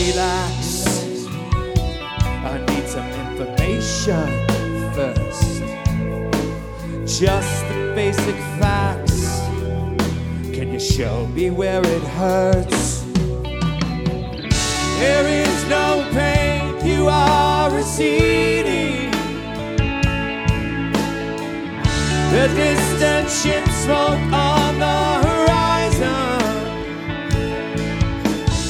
relax. I need some information first. Just the basic facts. Can you show me where it hurts? There is no pain you are receding. The distant ship smoke